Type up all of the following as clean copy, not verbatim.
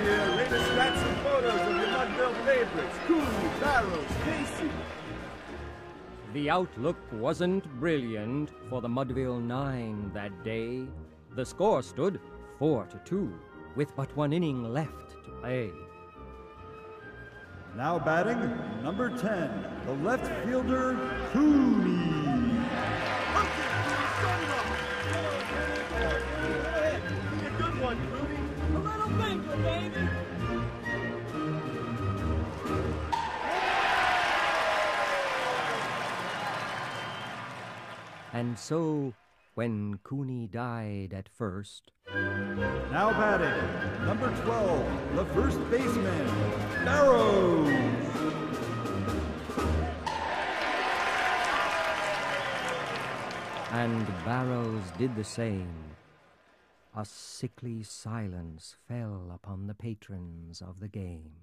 here, latest stats and photos of your Mudville favorites, Cooney, Barrows, Casey. The outlook wasn't brilliant for the Mudville Nine that day. The score stood 4-2, with but one inning left to play. Now batting, number 10, the left fielder, Cooney. Good one, Cooney. A little thinker, baby. And so, when Cooney died at first, Now batting, number 12, the first baseman, Barrows. and Barrows did the same, a sickly silence fell upon the patrons of the game.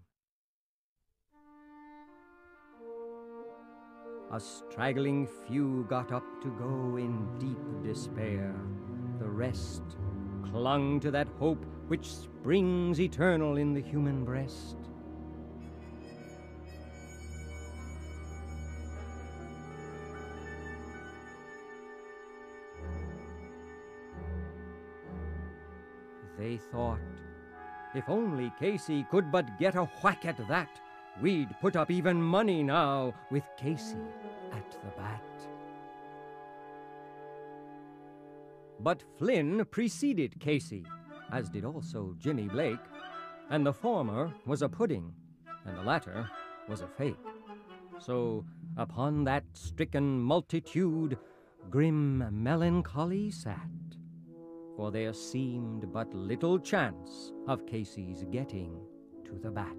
A straggling few got up to go in deep despair. The rest clung to that hope which springs eternal in the human breast. They thought, if only Casey could but get a whack at that, we'd put up even money now with Casey at the bat. But Flynn preceded Casey, as did also Jimmy Blake, and the former was a pudding, and the latter was a fake. So upon that stricken multitude grim melancholy sat, for there seemed but little chance of Casey's getting to the bat.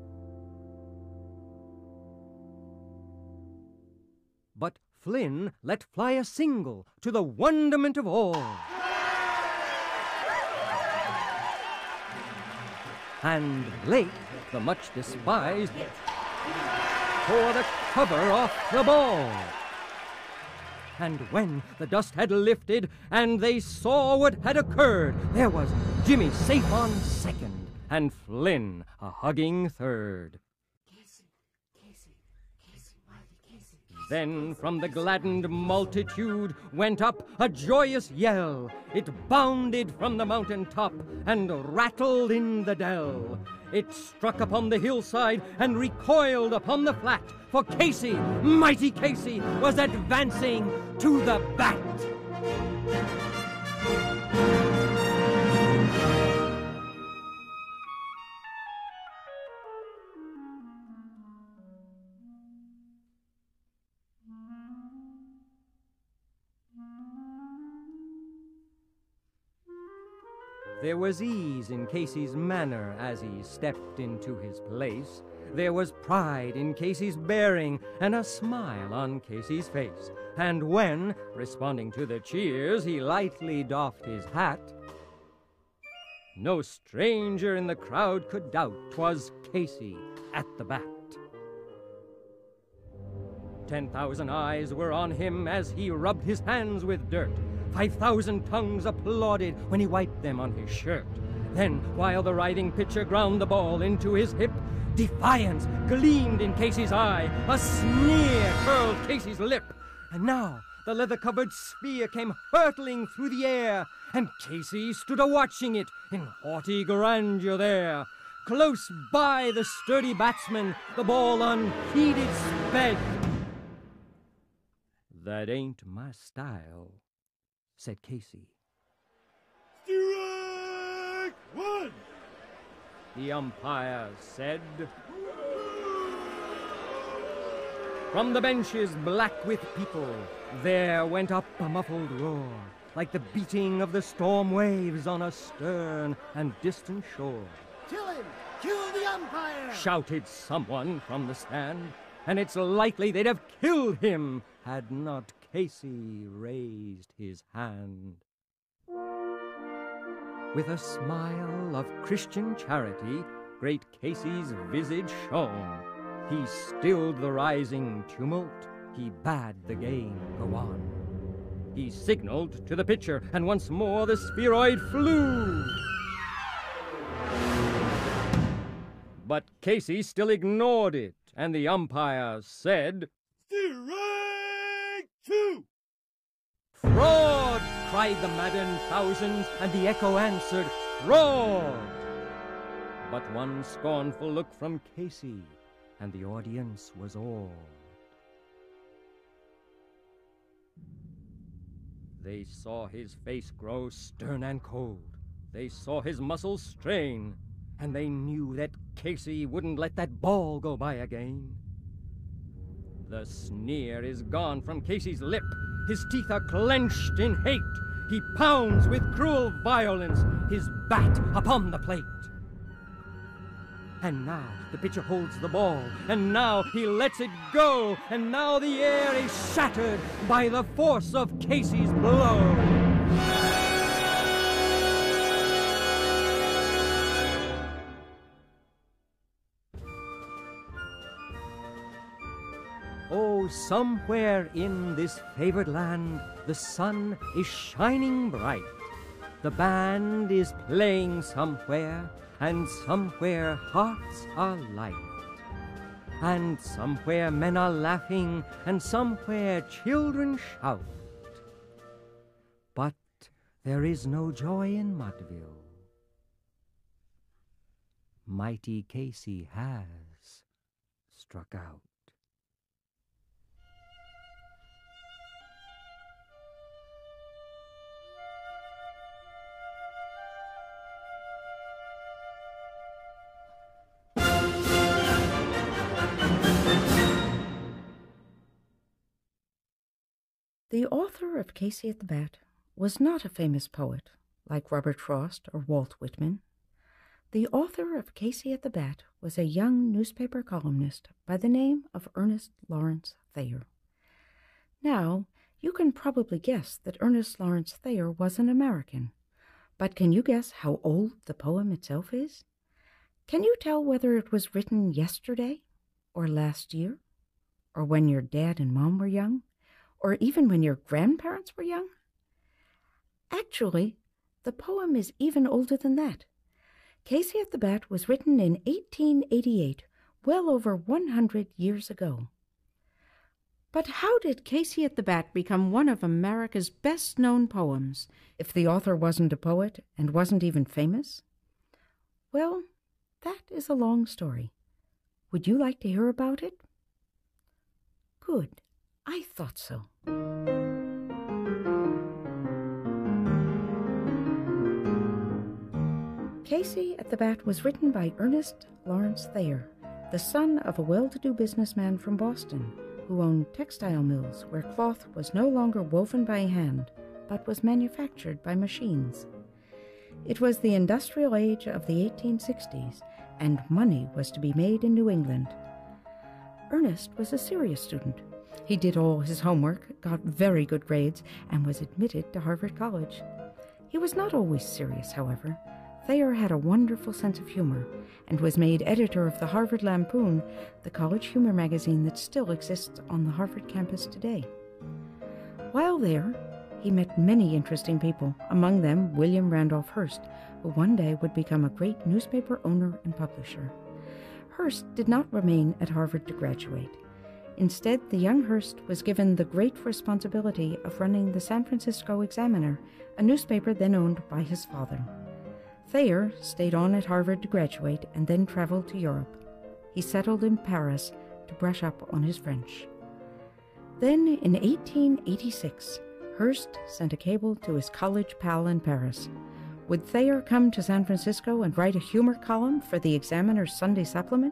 But Flynn let fly a single to the wonderment of all. And Blake, the much despised, tore the cover off the ball. And when the dust had lifted and they saw what had occurred, there was Jimmy safe on second and Flynn a hugging third. Then from the gladdened multitude went up a joyous yell. It bounded from the mountain top and rattled in the dell. It struck upon the hillside and recoiled upon the flat, for Casey, mighty Casey, was advancing to the bat. There was ease in Casey's manner as he stepped into his place. There was pride in Casey's bearing and a smile on Casey's face. And when, responding to the cheers, he lightly doffed his hat, no stranger in the crowd could doubt 'twas Casey at the bat. 10,000 eyes were on him as he rubbed his hands with dirt. 5,000 tongues applauded when he wiped them on his shirt. Then, while the writhing pitcher ground the ball into his hip, defiance gleamed in Casey's eye, a sneer curled Casey's lip. And now the leather-covered sphere came hurtling through the air, and Casey stood a-watching it in haughty grandeur there. Close by the sturdy batsman, the ball unheeded sped. "That ain't my style," said Casey. Strike one! The umpire said. From the benches black with people, there went up a muffled roar, like the beating of the storm waves on a stern and distant shore. Kill him! Kill the umpire! Shouted someone from the stand, and it's likely they'd have killed him had not Casey raised his hand. With a smile of Christian charity, great Casey's visage shone. He stilled the rising tumult. He bade the game go on. He signaled to the pitcher, and once more the spheroid flew. But Casey still ignored it, and the umpire said, Strike two! "Fraud!" cried the maddened thousands, and the echo answered, "Fraud!" But one scornful look from Casey, and the audience was awed. They saw his face grow stern and cold. They saw his muscles strain, and they knew that Casey wouldn't let that ball go by again. The sneer is gone from Casey's lip. His teeth are clenched in hate. He pounds with cruel violence his bat upon the plate. And now the pitcher holds the ball, and now he lets it go, and now the air is shattered by the force of Casey's blow. Oh, somewhere in this favored land, the sun is shining bright. The band is playing somewhere, and somewhere hearts are light. And somewhere men are laughing, and somewhere children shout. But there is no joy in Mudville. Mighty Casey has struck out. The author of Casey at the Bat was not a famous poet like Robert Frost or Walt Whitman. The author of Casey at the Bat was a young newspaper columnist by the name of Ernest Lawrence Thayer. Now, you can probably guess that Ernest Lawrence Thayer was an American, but can you guess how old the poem itself is? Can you tell whether it was written yesterday, or last year, or when your dad and mom were young? Or even when your grandparents were young? Actually, the poem is even older than that. Casey at the Bat was written in 1888, well over 100 years ago. But how did Casey at the Bat become one of America's best-known poems if the author wasn't a poet and wasn't even famous? Well, that is a long story. Would you like to hear about it? Good. I thought so. Casey at the Bat was written by Ernest Lawrence Thayer, the son of a well-to-do businessman from Boston who owned textile mills where cloth was no longer woven by hand but was manufactured by machines. It was the industrial age of the 1860s, and money was to be made in New England. Ernest was a serious student. He did all his homework, got very good grades, and was admitted to Harvard College. He was not always serious, however. Thayer had a wonderful sense of humor and was made editor of the Harvard Lampoon, the college humor magazine that still exists on the Harvard campus today. While there, he met many interesting people, among them William Randolph Hearst, who one day would become a great newspaper owner and publisher. Hearst did not remain at Harvard to graduate. Instead, the young Hearst was given the great responsibility of running the San Francisco Examiner, a newspaper then owned by his father. Thayer stayed on at Harvard to graduate and then traveled to Europe. He settled in Paris to brush up on his French. Then, in 1886, Hearst sent a cable to his college pal in Paris. Would Thayer come to San Francisco and write a humor column for the Examiner's Sunday supplement?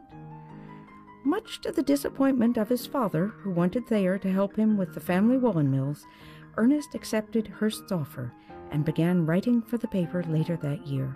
Much to the disappointment of his father, who wanted Thayer to help him with the family woolen mills, Ernest accepted Hearst's offer and began writing for the paper later that year.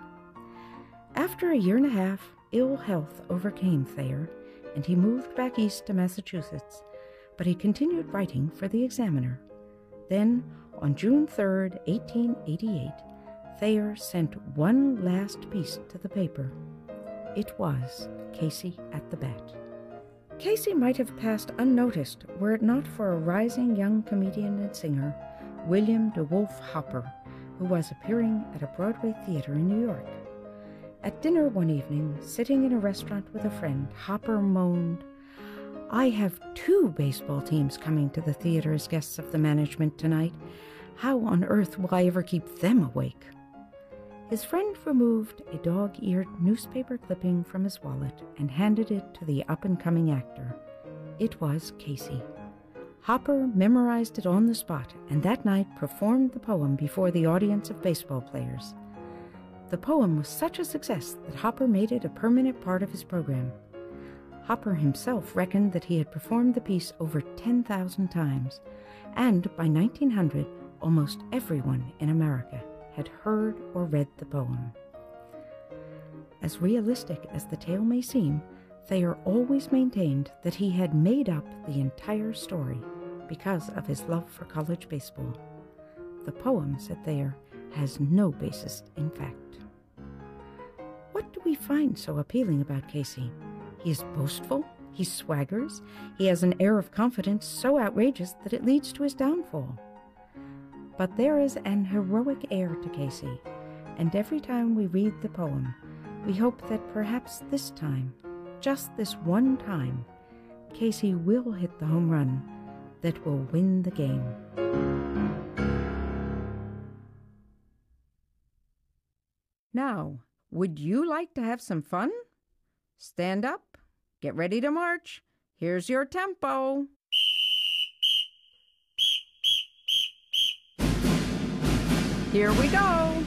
After a year and a half, ill health overcame Thayer, and he moved back east to Massachusetts, but he continued writing for the Examiner. Then, on June 3, 1888, Thayer sent one last piece to the paper. It was Casey at the Bat. Casey might have passed unnoticed were it not for a rising young comedian and singer, William DeWolf Hopper, who was appearing at a Broadway theater in New York. At dinner one evening, sitting in a restaurant with a friend, Hopper moaned, "I have 2 baseball teams coming to the theater as guests of the management tonight. How on earth will I ever keep them awake?" His friend removed a dog-eared newspaper clipping from his wallet and handed it to the up-and-coming actor. It was Casey. Hopper memorized it on the spot, and that night performed the poem before the audience of baseball players. The poem was such a success that Hopper made it a permanent part of his program. Hopper himself reckoned that he had performed the piece over 10,000 times, and by 1900, almost everyone in America had heard or read the poem. As realistic as the tale may seem, Thayer always maintained that he had made up the entire story because of his love for college baseball. The poem, said Thayer, has no basis in fact. What do we find so appealing about Casey? He is boastful, he swaggers, he has an air of confidence so outrageous that it leads to his downfall. But there is an heroic air to Casey, and every time we read the poem, we hope that perhaps this time, just this one time, Casey will hit the home run that will win the game. Now, would you like to have some fun? Stand up, get ready to march. Here's your tempo. Here we go.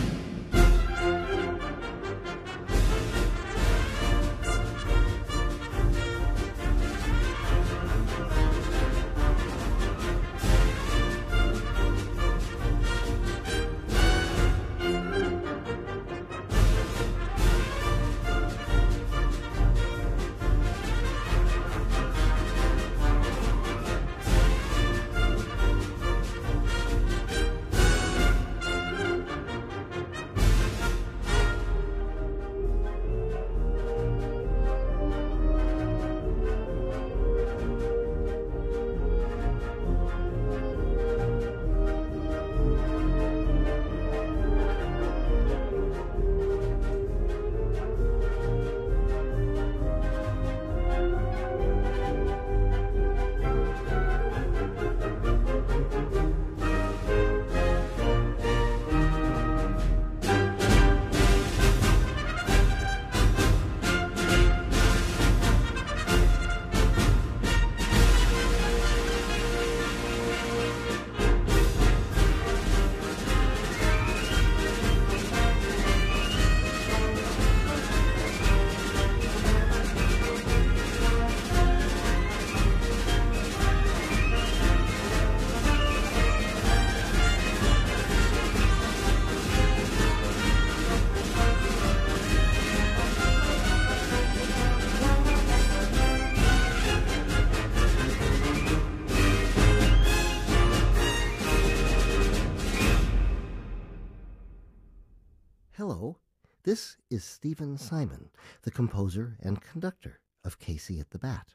Hello, this is Stephen Simon, the composer and conductor of Casey at the Bat.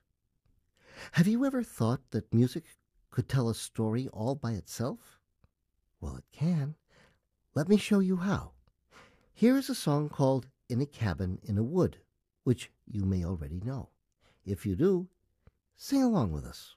Have you ever thought that music could tell a story all by itself? Well, it can. Let me show you how. Here is a song called In a Cabin in a Wood, which you may already know. If you do, sing along with us.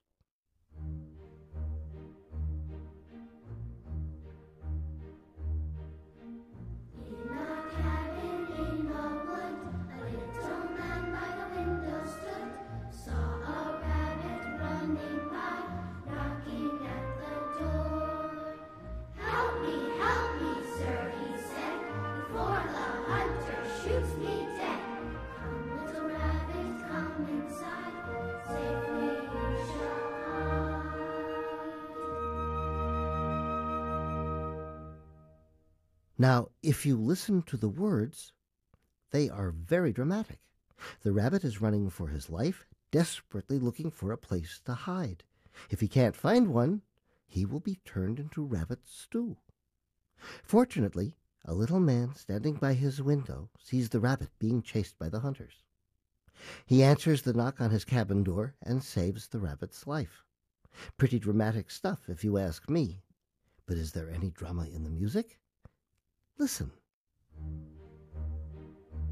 Now, if you listen to the words, they are very dramatic. The rabbit is running for his life, desperately looking for a place to hide. If he can't find one, he will be turned into rabbit stew. Fortunately, a little man standing by his window sees the rabbit being chased by the hunters. He answers the knock on his cabin door and saves the rabbit's life. Pretty dramatic stuff, if you ask me. But is there any drama in the music? Listen.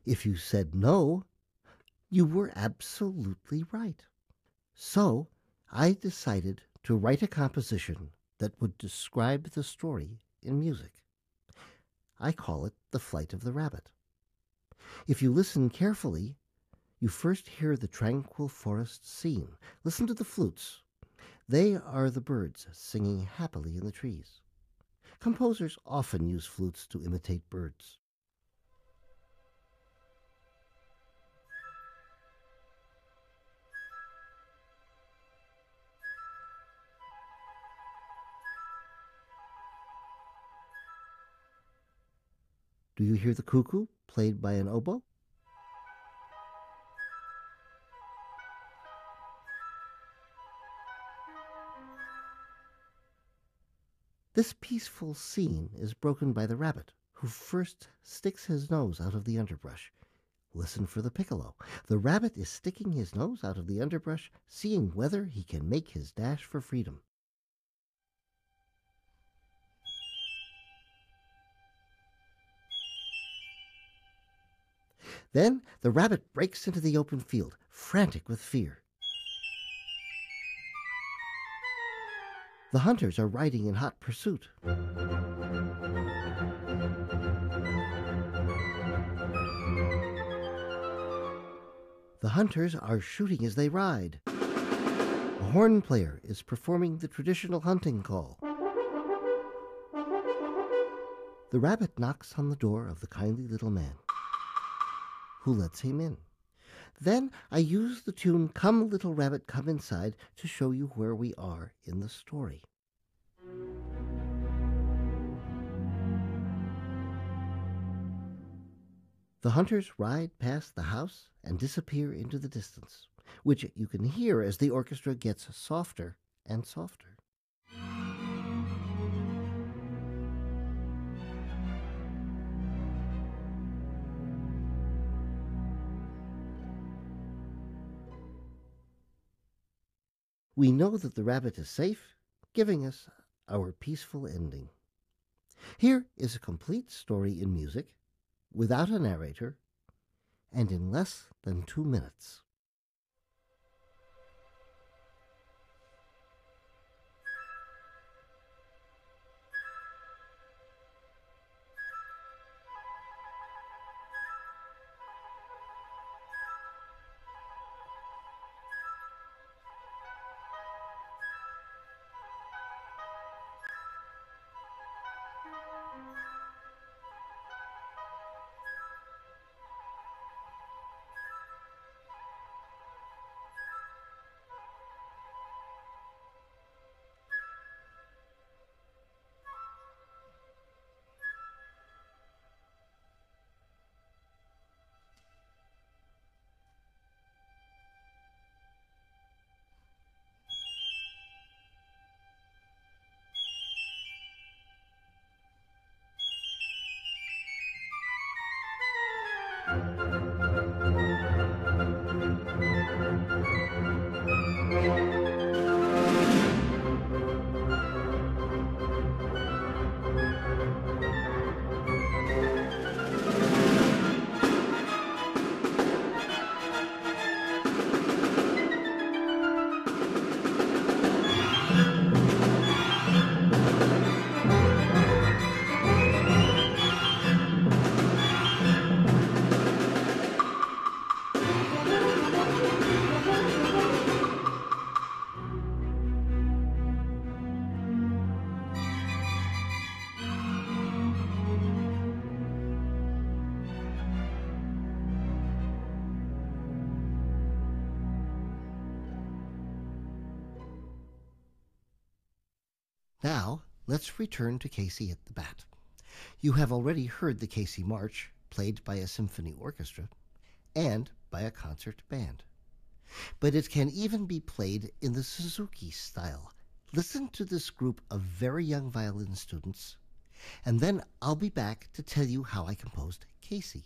If you said no, you were absolutely right. So I decided to write a composition that would describe the story in music. I call it The Flight of the Rabbit. If you listen carefully, you first hear the tranquil forest scene. Listen to the flutes. They are the birds singing happily in the trees. Composers often use flutes to imitate birds. Do you hear the cuckoo played by an oboe? This peaceful scene is broken by the rabbit, who first sticks his nose out of the underbrush. Listen for the piccolo. The rabbit is sticking his nose out of the underbrush, seeing whether he can make his dash for freedom. Then the rabbit breaks into the open field, frantic with fear. The hunters are riding in hot pursuit. The hunters are shooting as they ride. A horn player is performing the traditional hunting call. The rabbit knocks on the door of the kindly little man, who lets him in. Then I use the tune "Come, Little Rabbit, Come Inside" to show you where we are in the story. The hunters ride past the house and disappear into the distance, which you can hear as the orchestra gets softer and softer. We know that the rabbit is safe, giving us our peaceful ending. Here is a complete story in music, without a narrator, and in less than 2 minutes. Now, let's return to Casey at the Bat. You have already heard the Casey March, played by a symphony orchestra and by a concert band. But it can even be played in the Suzuki style. Listen to this group of very young violin students, and then I'll be back to tell you how I composed Casey.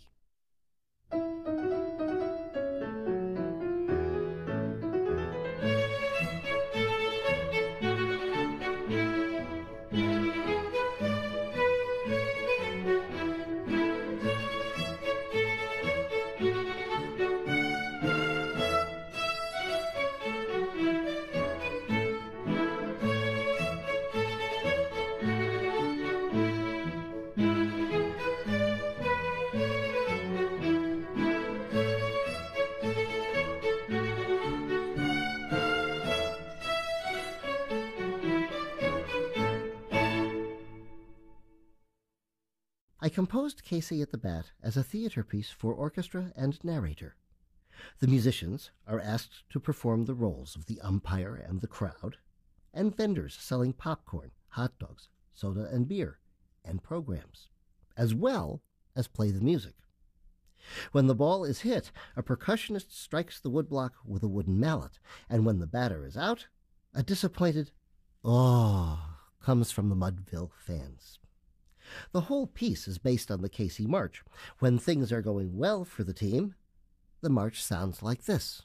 composed Casey at the Bat as a theater piece for orchestra and narrator. The musicians are asked to perform the roles of the umpire and the crowd, and vendors selling popcorn, hot dogs, soda and beer, and programs, as well as play the music. When the ball is hit, a percussionist strikes the woodblock with a wooden mallet, and when the batter is out, a disappointed "oh" comes from the Mudville fans. The whole piece is based on the Casey March. When things are going well for the team, the march sounds like this.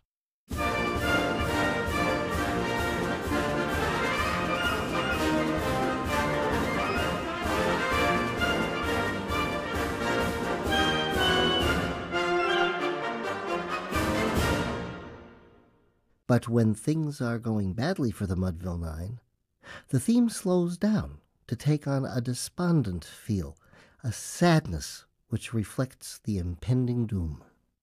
But when things are going badly for the Mudville Nine, the theme slows down to take on a despondent feel, a sadness which reflects the impending doom.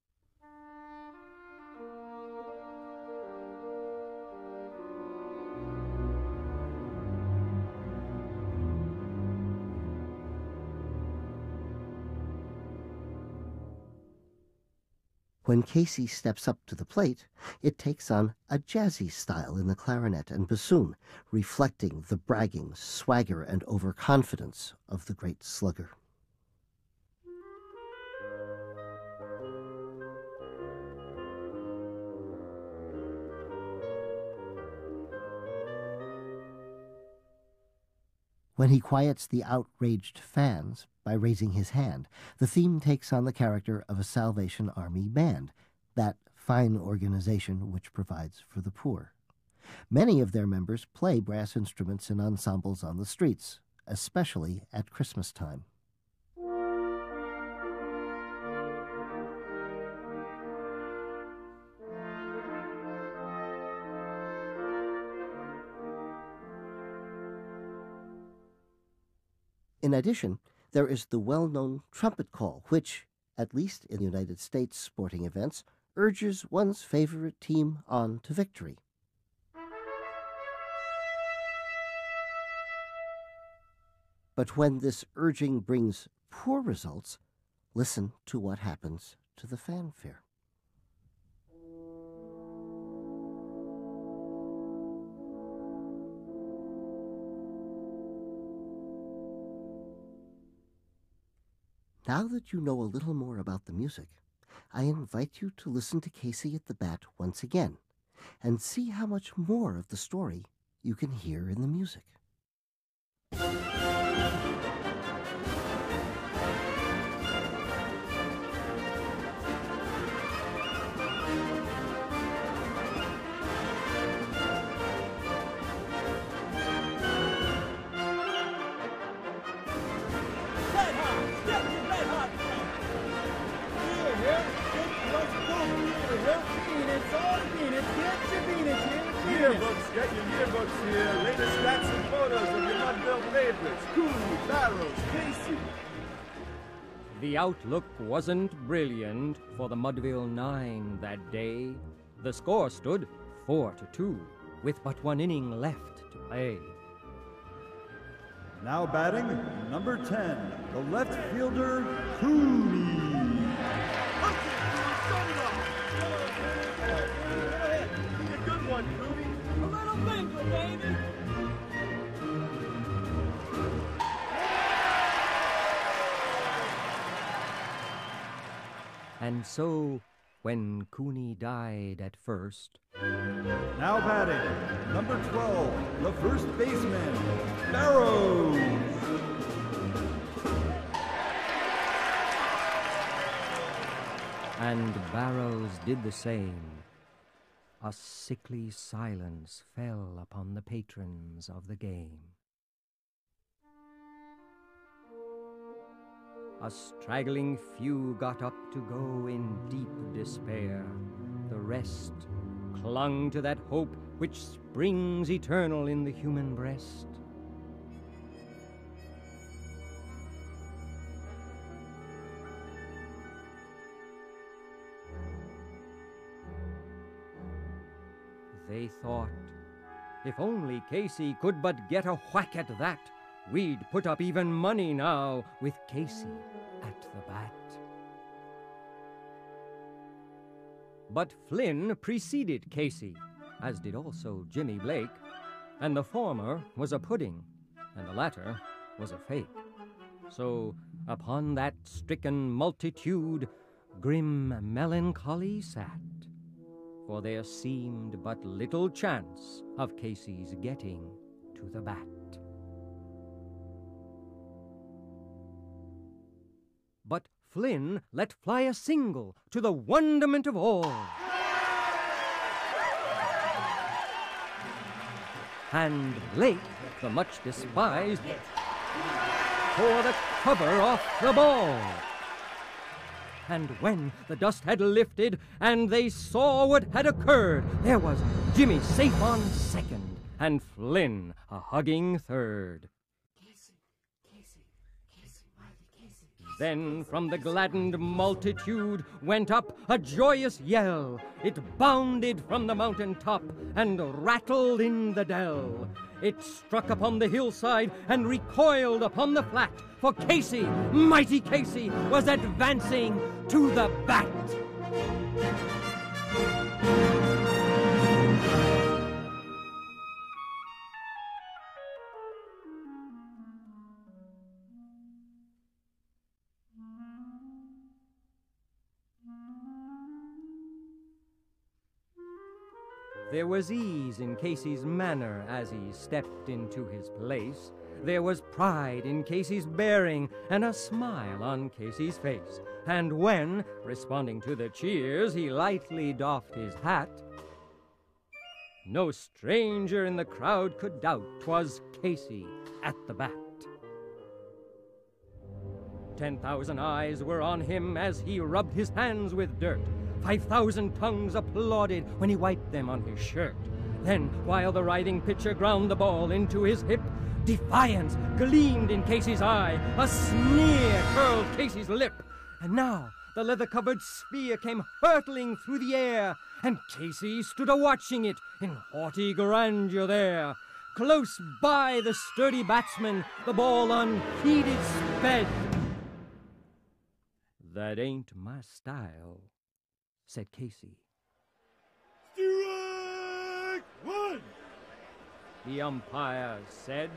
When Casey steps up to the plate, it takes on a jazzy style in the clarinet and bassoon, reflecting the bragging, swagger, and overconfidence of the great slugger. When he quiets the outraged fans by raising his hand, the theme takes on the character of a Salvation Army band, that fine organization which provides for the poor. Many of their members play brass instruments in ensembles on the streets, especially at Christmas time. In addition, there is the well-known trumpet call, which, at least in the United States sporting events, urges one's favorite team on to victory. But when this urging brings poor results, listen to what happens to the fanfare. Now that you know a little more about the music, I invite you to listen to Casey at the Bat once again and see how much more of the story you can hear in the music. Yearbooks, get your yearbooks here. Latest stats and photos of your Mudville favorites. Cooley, Barrows, Casey. The outlook wasn't brilliant for the Mudville Nine that day. The score stood 4-2, with but one inning left to play. Now batting, number 10, the left fielder, Cooney. Good one, Cooney. A little finger, baby. And so, when Cooney died at first, Now batting, number 12, the first baseman, Barrows. and Barrows did the same, a sickly silence fell upon the patrons of the game. A straggling few got up to go in deep despair. The rest clung to that hope which springs eternal in the human breast. They thought, if only Casey could but get a whack at that, we'd put up even money now with Casey at the bat. But Flynn preceded Casey, as did also Jimmy Blake, and the former was a pudding, and the latter was a fake. So upon that stricken multitude grim melancholy sat, for there seemed but little chance of Casey's getting to the bat. But Flynn let fly a single to the wonderment of all. And Blake, the much despised, tore the cover off the ball. And when the dust had lifted and they saw what had occurred, there was Jimmy safe on second and Flynn a hugging third. Then from the gladdened multitude went up a joyous yell. It bounded from the mountain top and rattled in the dell. It struck upon the hillside and recoiled upon the flat, for Casey, mighty Casey, was advancing to the bat. There was ease in Casey's manner as he stepped into his place. There was pride in Casey's bearing and a smile on Casey's face. And when, responding to the cheers, he lightly doffed his hat, no stranger in the crowd could doubt 'twas Casey at the bat. 10,000 eyes were on him as he rubbed his hands with dirt. 5,000 tongues applauded when he wiped them on his shirt. Then, while the writhing pitcher ground the ball into his hip, defiance gleamed in Casey's eye, a sneer curled Casey's lip. And now the leather-covered sphere came hurtling through the air, and Casey stood a-watching it in haughty grandeur there. Close by the sturdy batsman, the ball unheeded sped. "That ain't my style," said Casey. Strike one! The umpire said.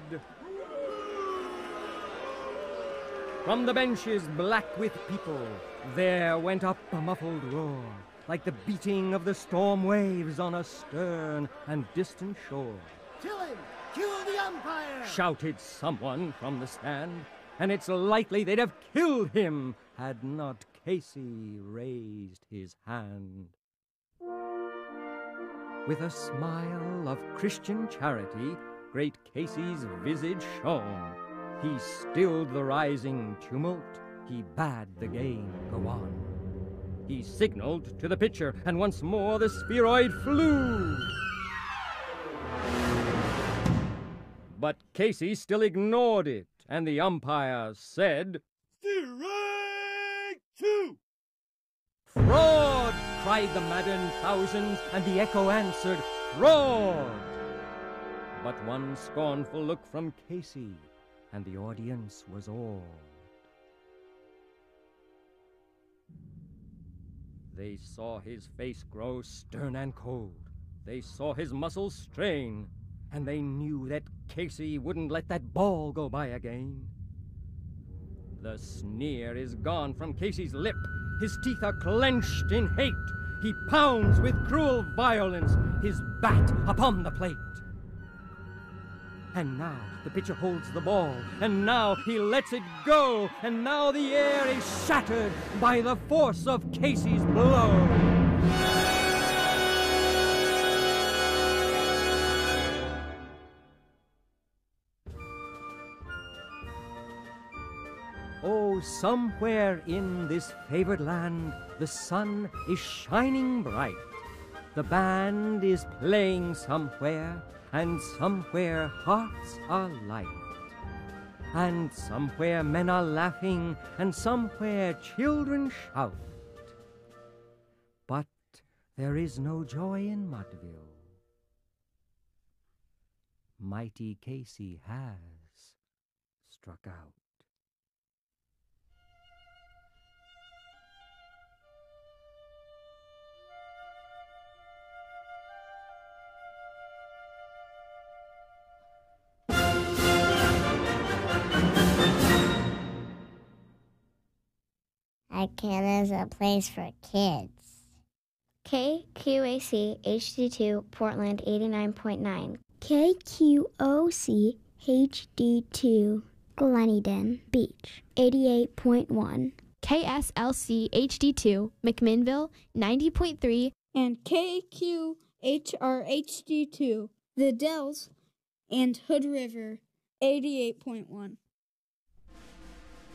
From the benches black with people, there went up a muffled roar, like the beating of the storm waves on a stern and distant shore. "Kill him! Kill the umpire!" shouted someone from the stand, and it's likely they'd have killed him had not Casey raised his hand. With a smile of Christian charity, great Casey's visage shone. He stilled the rising tumult, he bade the game go on. He signaled to the pitcher, and once more the spheroid flew. But Casey still ignored it, and the umpire said, Strike two! "Fraud!" cried the maddened thousands, and the echo answered, "Fraud!" But one scornful look from Casey, and the audience was awed. They saw his face grow stern and cold. They saw his muscles strain, and they knew that Casey wouldn't let that ball go by again. The sneer is gone from Casey's lip. His teeth are clenched in hate. He pounds with cruel violence his bat upon the plate. And now the pitcher holds the ball, and now he lets it go, and now the air is shattered by the force of Casey's blow. Oh, somewhere in this favored land the sun is shining bright. The band is playing somewhere, and somewhere hearts are light. And somewhere men are laughing, and somewhere children shout. But there is no joy in Mudville. Mighty Casey has struck out. Ikeda is a place for kids. KQAC HD2 Portland 89.9. KQOC HD2 Gleneden Beach 88.1. KSLC HD2 McMinnville 90.3. And KQHR HD2 The Dells and Hood River 88.1.